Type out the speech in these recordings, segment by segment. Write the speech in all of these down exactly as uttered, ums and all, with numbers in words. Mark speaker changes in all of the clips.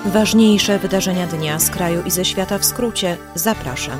Speaker 1: Ważniejsze wydarzenia dnia z kraju i ze świata w skrócie. Zapraszam.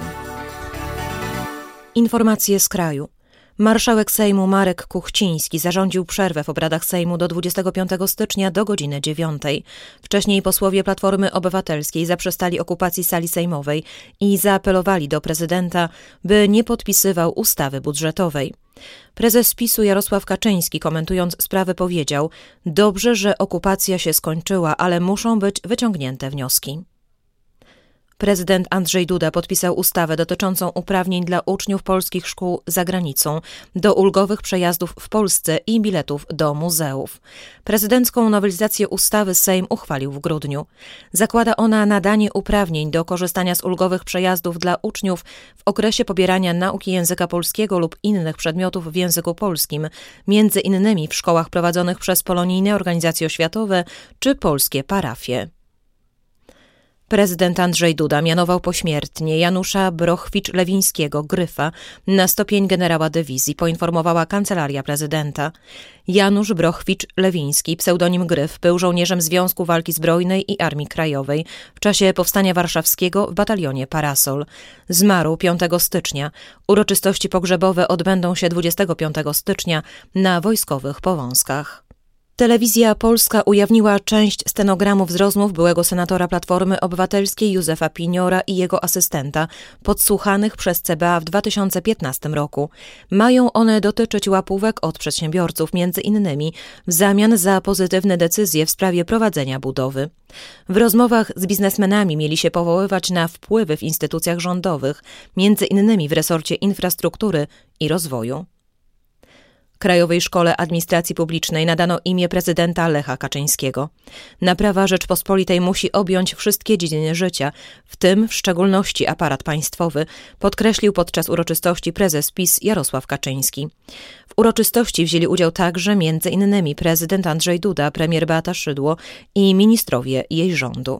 Speaker 1: Informacje z kraju. Marszałek Sejmu Marek Kuchciński zarządził przerwę w obradach Sejmu do dwudziestego piątego stycznia do godziny dziewiątej. Wcześniej posłowie Platformy Obywatelskiej zaprzestali okupacji sali sejmowej i zaapelowali do prezydenta, by nie podpisywał ustawy budżetowej. Prezes PiS-u Jarosław Kaczyński, komentując sprawę, powiedział: dobrze, że okupacja się skończyła, ale muszą być wyciągnięte wnioski. Prezydent Andrzej Duda podpisał ustawę dotyczącą uprawnień dla uczniów polskich szkół za granicą do ulgowych przejazdów w Polsce i biletów do muzeów. Prezydencką nowelizację ustawy Sejm uchwalił w grudniu. Zakłada ona nadanie uprawnień do korzystania z ulgowych przejazdów dla uczniów w okresie pobierania nauki języka polskiego lub innych przedmiotów w języku polskim, między innymi w szkołach prowadzonych przez polonijne organizacje oświatowe czy polskie parafie. Prezydent Andrzej Duda mianował pośmiertnie Janusza Brochwicz-Lewińskiego, Gryfa, na stopień generała dywizji, poinformowała Kancelaria Prezydenta. Janusz Brochwicz-Lewiński, pseudonim Gryf, był żołnierzem Związku Walki Zbrojnej i Armii Krajowej w czasie Powstania Warszawskiego w batalionie Parasol. Zmarł piątego stycznia. Uroczystości pogrzebowe odbędą się dwudziestego piątego stycznia na Wojskowych Powązkach. Telewizja Polska ujawniła część stenogramów z rozmów byłego senatora Platformy Obywatelskiej Józefa Piniora i jego asystenta, podsłuchanych przez C B A w dwa tysiące piętnastym roku. Mają one dotyczyć łapówek od przedsiębiorców, między innymi w zamian za pozytywne decyzje w sprawie prowadzenia budowy. W rozmowach z biznesmenami mieli się powoływać na wpływy w instytucjach rządowych, między innymi w resorcie infrastruktury i rozwoju. Krajowej Szkole Administracji Publicznej nadano imię prezydenta Lecha Kaczyńskiego. Naprawa Rzeczpospolitej musi objąć wszystkie dziedziny życia, w tym w szczególności aparat państwowy, podkreślił podczas uroczystości prezes PiS Jarosław Kaczyński. W uroczystości wzięli udział także między innymi prezydent Andrzej Duda, premier Beata Szydło i ministrowie jej rządu.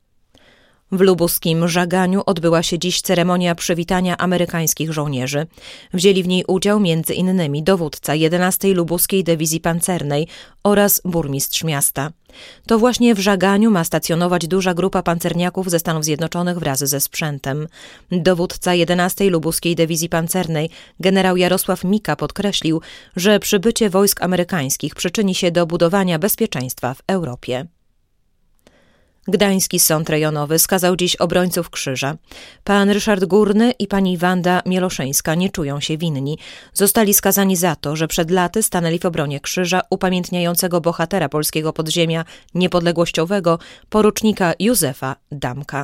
Speaker 1: W lubuskim Żaganiu odbyła się dziś ceremonia przywitania amerykańskich żołnierzy. Wzięli w niej udział między innymi dowódca jedenastej Lubuskiej Dywizji Pancernej oraz burmistrz miasta. To właśnie w Żaganiu ma stacjonować duża grupa pancerniaków ze Stanów Zjednoczonych wraz ze sprzętem. Dowódca jedenastej Lubuskiej Dywizji Pancernej, generał Jarosław Mika, podkreślił, że przybycie wojsk amerykańskich przyczyni się do budowania bezpieczeństwa w Europie. Gdański Sąd Rejonowy skazał dziś obrońców Krzyża. Pan Ryszard Górny i pani Wanda Mieloszyńska nie czują się winni. Zostali skazani za to, że przed laty stanęli w obronie Krzyża upamiętniającego bohatera polskiego podziemia niepodległościowego, porucznika Józefa Dambka.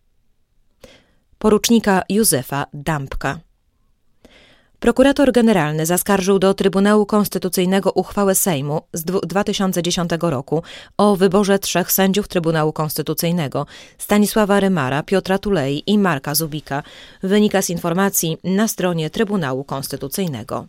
Speaker 1: Porucznika Józefa Dambka. Prokurator generalny zaskarżył do Trybunału Konstytucyjnego uchwałę Sejmu z dwa tysiące dziesiątego roku o wyborze trzech sędziów Trybunału Konstytucyjnego: Stanisława Rymara, Piotra Tulei i Marka Zubika. Wynika z informacji na stronie Trybunału Konstytucyjnego.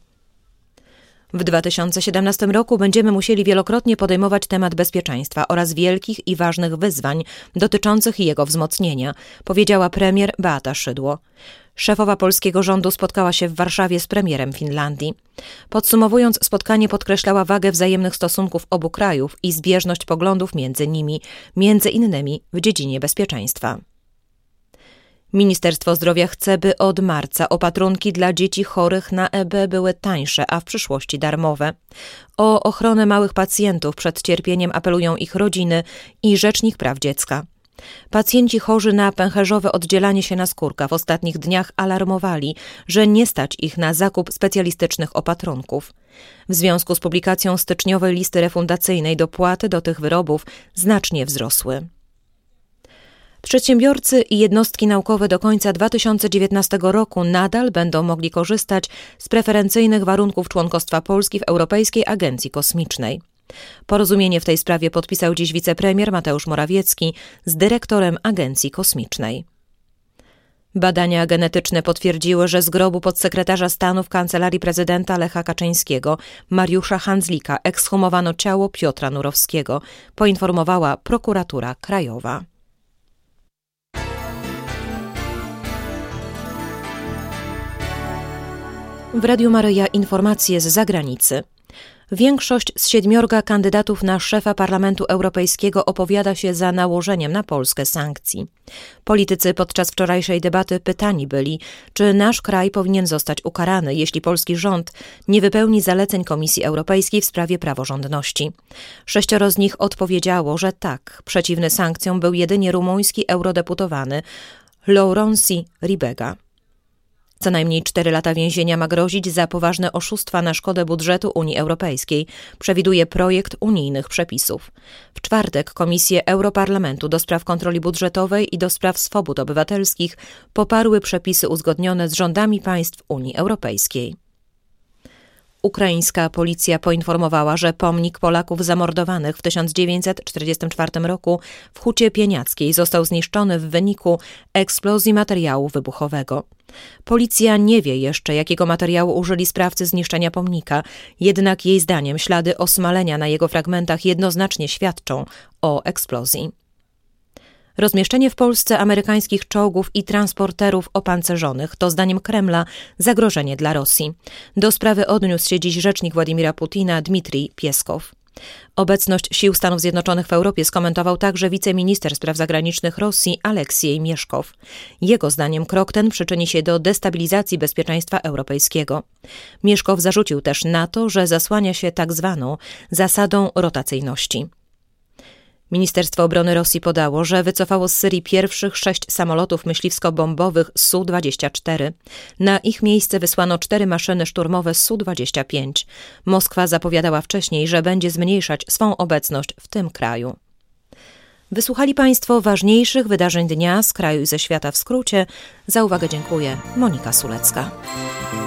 Speaker 1: W dwa tysiące siedemnastym roku będziemy musieli wielokrotnie podejmować temat bezpieczeństwa oraz wielkich i ważnych wyzwań dotyczących jego wzmocnienia, powiedziała premier Beata Szydło. Szefowa polskiego rządu spotkała się w Warszawie z premierem Finlandii. Podsumowując spotkanie, podkreślała wagę wzajemnych stosunków obu krajów i zbieżność poglądów między nimi, między innymi w dziedzinie bezpieczeństwa. Ministerstwo Zdrowia chce, by od marca opatrunki dla dzieci chorych na E B były tańsze, a w przyszłości darmowe. O ochronę małych pacjentów przed cierpieniem apelują ich rodziny i Rzecznik Praw Dziecka. Pacjenci chorzy na pęcherzowe oddzielanie się naskórka w ostatnich dniach alarmowali, że nie stać ich na zakup specjalistycznych opatrunków. W związku z publikacją styczniowej listy refundacyjnej dopłaty do tych wyrobów znacznie wzrosły. Przedsiębiorcy i jednostki naukowe do końca dwa tysiące dziewiętnastego roku nadal będą mogli korzystać z preferencyjnych warunków członkostwa Polski w Europejskiej Agencji Kosmicznej. Porozumienie w tej sprawie podpisał dziś wicepremier Mateusz Morawiecki z dyrektorem Agencji Kosmicznej. Badania genetyczne potwierdziły, że z grobu podsekretarza stanu w Kancelarii Prezydenta Lecha Kaczyńskiego, Mariusza Handzlika, ekshumowano ciało Piotra Nurowskiego, poinformowała prokuratura krajowa. W Radiu Maryja informacje z zagranicy. Większość z siedmiorga kandydatów na szefa Parlamentu Europejskiego opowiada się za nałożeniem na Polskę sankcji. Politycy podczas wczorajszej debaty pytani byli, czy nasz kraj powinien zostać ukarany, jeśli polski rząd nie wypełni zaleceń Komisji Europejskiej w sprawie praworządności. Sześcioro z nich odpowiedziało, że tak. Przeciwny sankcjom był jedynie rumuński eurodeputowany Lourenço Ribega. Co najmniej cztery lata więzienia ma grozić za poważne oszustwa na szkodę budżetu Unii Europejskiej, przewiduje projekt unijnych przepisów. W czwartek Komisje Europarlamentu do spraw kontroli budżetowej i do spraw swobód obywatelskich poparły przepisy uzgodnione z rządami państw Unii Europejskiej. Ukraińska policja poinformowała, że pomnik Polaków zamordowanych w tysiąc dziewięćset czterdziestym czwartym roku w Hucie Pieniackiej został zniszczony w wyniku eksplozji materiału wybuchowego. Policja nie wie jeszcze, jakiego materiału użyli sprawcy zniszczenia pomnika, jednak jej zdaniem ślady osmalenia na jego fragmentach jednoznacznie świadczą o eksplozji. Rozmieszczenie w Polsce amerykańskich czołgów i transporterów opancerzonych to zdaniem Kremla zagrożenie dla Rosji. Do sprawy odniósł się dziś rzecznik Władimira Putina Dmitrij Pieskow. Obecność sił Stanów Zjednoczonych w Europie skomentował także wiceminister spraw zagranicznych Rosji Aleksiej Mieszkow. Jego zdaniem krok ten przyczyni się do destabilizacji bezpieczeństwa europejskiego. Mieszkow zarzucił też NATO, że zasłania się tak zwaną zasadą rotacyjności. Ministerstwo Obrony Rosji podało, że wycofało z Syrii pierwszych sześć samolotów myśliwsko-bombowych S U dwadzieścia cztery. Na ich miejsce wysłano cztery maszyny szturmowe S U dwadzieścia pięć. Moskwa zapowiadała wcześniej, że będzie zmniejszać swą obecność w tym kraju. Wysłuchali Państwo ważniejszych wydarzeń dnia z kraju i ze świata w skrócie. Za uwagę dziękuję. Monika Sulecka.